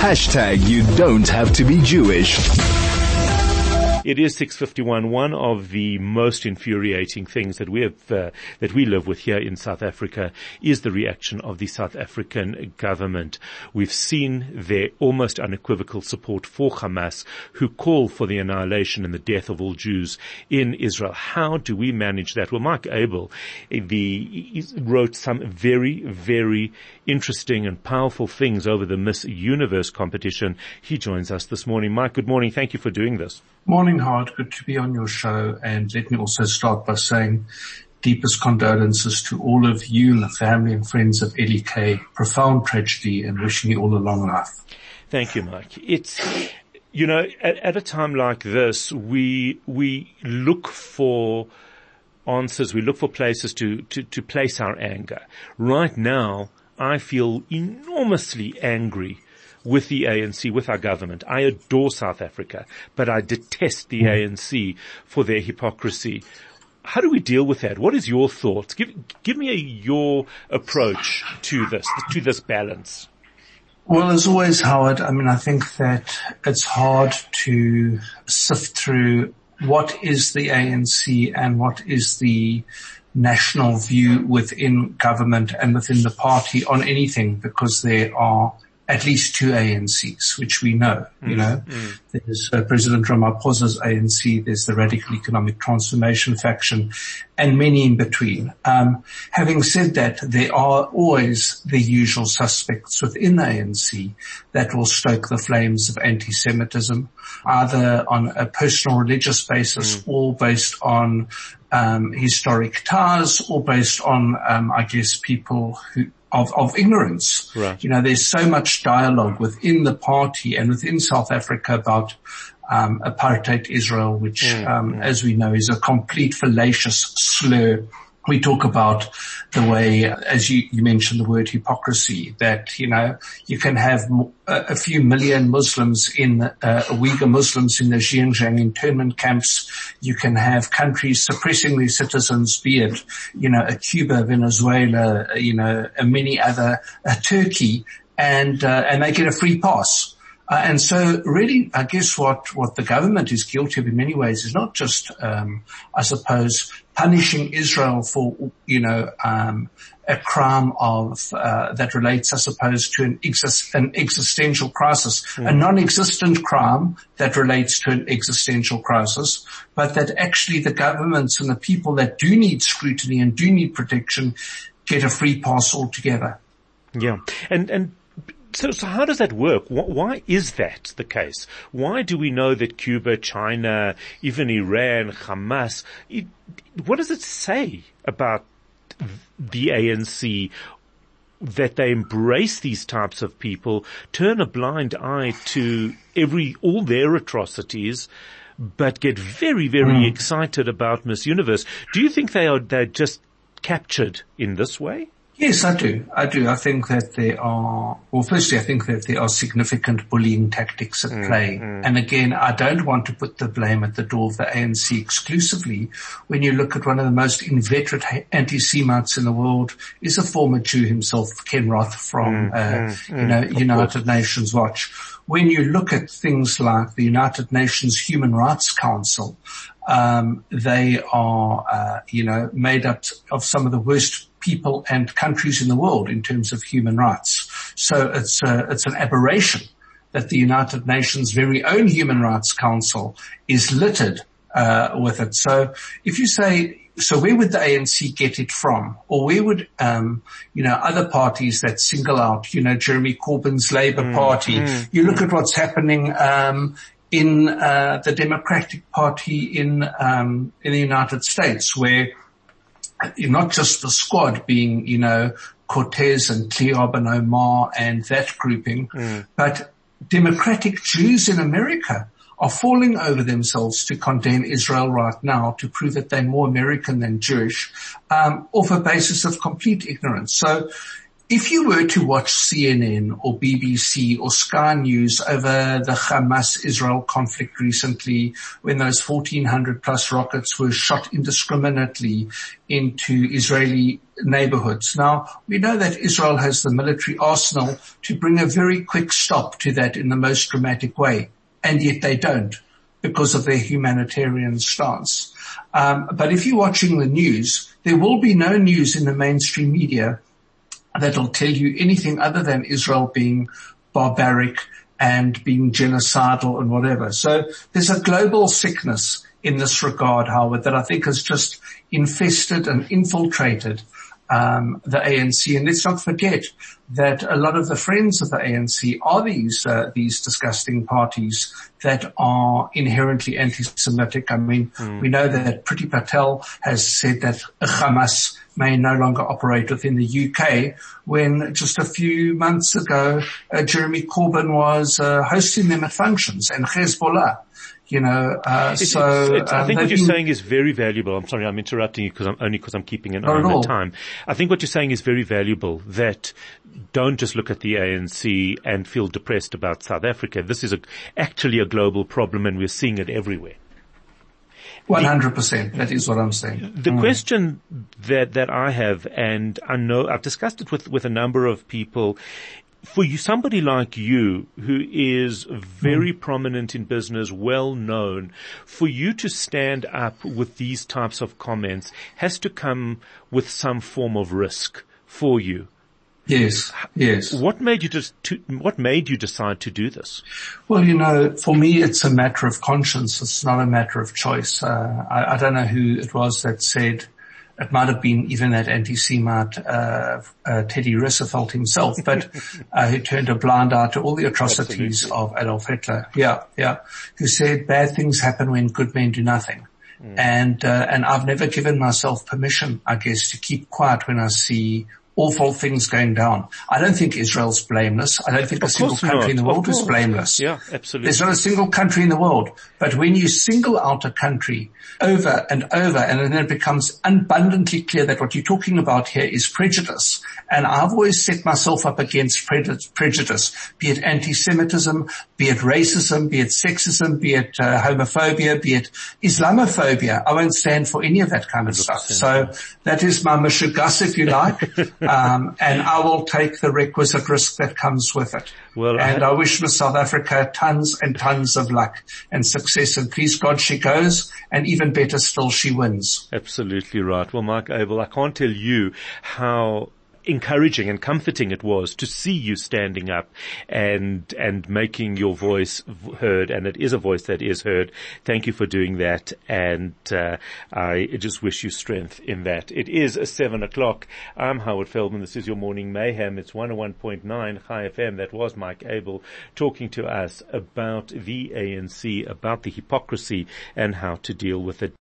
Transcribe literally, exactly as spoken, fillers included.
Hashtag you don't have to be Jewish. It is six fifty-one. One of the most infuriating things that we have, uh, that we live with here in South Africa is the reaction of the South African government. We've seen their almost unequivocal support for Hamas, who call for the annihilation and the death of all Jews in Israel. How do we manage that? Well, Mike Abel, the, he wrote some very, very interesting and powerful things over the Miss Universe competition. He joins us this morning. Mike, good morning. Thank you for doing this. Morning, Howard. Good to be on your show. And let me also start by saying deepest condolences to all of you and the family and friends of Ellie Kay. Profound tragedy, and wishing you all a long life. Thank you, Mike. It's, you know, at, at a time like this, we, we look for answers. We look for places to, to, to place our anger. Right now, I feel enormously angry with the A N C, with our government. I adore South Africa, but I detest the A N C for their hypocrisy. How do we deal with that? What is your thoughts? Give, give me a, your approach to this, to this balance. Well, as always, Howard, I mean, I think that it's hard to sift through what is the A N C and what is the national view within government and within the party on anything, because there are at least two A N Cs, which we know, you know. Mm. There's uh, President Ramaphosa's A N C, there's the Radical Economic Transformation faction, and many in between. Um, having said that, there are always the usual suspects within the A N C that will stoke the flames of anti-Semitism, either on a personal religious basis mm. or based on um, historic ties, or based on, um, I guess, people who Of, of ignorance. Right. You know, there's so much dialogue within the party and within South Africa about um, apartheid Israel, which, mm, um, mm. as we know, is a complete fallacious slur. We talk about the way, as you, you mentioned the word hypocrisy, that, you know, you can have a, a few million Muslims in, uh, Uyghur Muslims in the Xinjiang internment camps. You can have countries suppressing their citizens, be it, you know, a Cuba, Venezuela, you know, a many other, a Turkey, and, uh, and they get a free pass. Uh, and so really, I guess what, what the government is guilty of in many ways is not just, um, I suppose, punishing Israel for, you know, um, a crime of, uh, that relates, I suppose, to an exist, an existential crisis, mm. a non-existent crime that relates to an existential crisis, but that actually the governments and the people that do need scrutiny and do need protection get a free pass altogether. Yeah. And, and, So, so how does that work? Why is that the case? Why do we know that Cuba, China, even Iran, Hamas, it, what does it say about the A N C that they embrace these types of people, turn a blind eye to every, all their atrocities, but get very, very mm. excited about Miss Universe? Do you think they are, they're just captured in this way? Yes, I do. I do. I think that there are, well, firstly, I think that there are significant bullying tactics at mm, play. Mm. And again, I don't want to put the blame at the door of the A N C exclusively. When you look at one of the most inveterate anti-Semites in the world is a former Jew himself, Ken Roth from, mm, uh, mm, you know, mm, United Nations Watch. When you look at things like the United Nations Human Rights Council, um, they are, uh, you know, made up of some of the worst people and countries in the world in terms of human rights. So it's a, it's an aberration that the United Nations' very own Human Rights Council is littered uh, with it. So if you say, so where would the A N C get it from? Or where would, um, you know, other parties that single out, you know, Jeremy Corbyn's Labour mm, Party, mm, you look mm. at what's happening, um, in, uh, the Democratic Party in, um, in the United States, where not just the squad being, you know, Cortez and Tlaib and Omar and that grouping, mm. but Democratic Jews in America are falling over themselves to condemn Israel right now, to prove that they're more American than Jewish, um, off a basis of complete ignorance. So if you were to watch C N N or B B C or Sky News over the Hamas-Israel conflict recently, when those fourteen hundred plus rockets were shot indiscriminately into Israeli neighborhoods. Now, we know that Israel has the military arsenal to bring a very quick stop to that in the most dramatic way, and yet they don't because of their humanitarian stance. Um, but if you're watching the news, there will be no news in the mainstream media that'll tell you anything other than Israel being barbaric and being genocidal and whatever. So there's a global sickness in this regard, Howard, that I think has just infested and infiltrated um the A N C. And let's not forget that a lot of the friends of the A N C are these uh, these disgusting parties that are inherently anti-Semitic. I mean, mm. we know that Priti Patel has said that Hamas may no longer operate within the U K, when just a few months ago, uh, Jeremy Corbyn was uh, hosting them at functions, and Hezbollah. You know, uh, it's, so, it's, it's, I think um, what you're been, saying is very valuable. I'm sorry, I'm interrupting you because I'm only because I'm keeping an eye on the time. I think what you're saying is very valuable, that don't just look at the A N C and feel depressed about South Africa. This is a, actually a global problem, and we're seeing it everywhere. one hundred percent. That is what I'm saying. The mm. question that, that I have, and I know I've discussed it with, with a number of people, for you, somebody like you, who is very mm. prominent in business, well known, for you to stand up with these types of comments has to come with some form of risk for you. Yes, yes. What made you just to, what made you decide to do this? Well, you know, for me, it's a matter of conscience. It's not a matter of choice. Uh, I, I don't know who it was that said. It might have been even that anti-Semite, uh, uh, Teddy Roosevelt himself, but, uh, who turned a blind eye to all the atrocities Absolutely. Of Adolf Hitler. Yeah, yeah. Who said bad things happen when good men do nothing. Mm. And, uh, and I've never given myself permission, I guess, to keep quiet when I see awful things going down. I don't think Israel's blameless. I don't think a single country not. in the world is blameless. Yeah, absolutely. There's not a single country in the world. But when you single out a country over and over, and then it becomes abundantly clear that what you're talking about here is prejudice. And I've always set myself up against prejudice, be it anti-Semitism, be it racism, be it sexism, be it uh, homophobia, be it Islamophobia. I won't stand for any of that kind of one hundred percent. Stuff. So that is my mishegas, if you like. Um, and I will take the requisite risk that comes with it. Well, and I, I wish Miss South Africa tons and tons of luck and success, and please God she goes, and even better still she wins. Absolutely right. Well, Mark Abel, I can't tell you how encouraging and comforting it was to see you standing up and and making your voice heard, and it is a voice that is heard. Thank you for doing that, and uh, I just wish you strength in that. It is seven o'clock. I'm Howard Feldman. This is your Morning Mayhem. It's one oh one point nine Chai F M. That was Mike Abel talking to us about the A N C, about the hypocrisy and how to deal with it.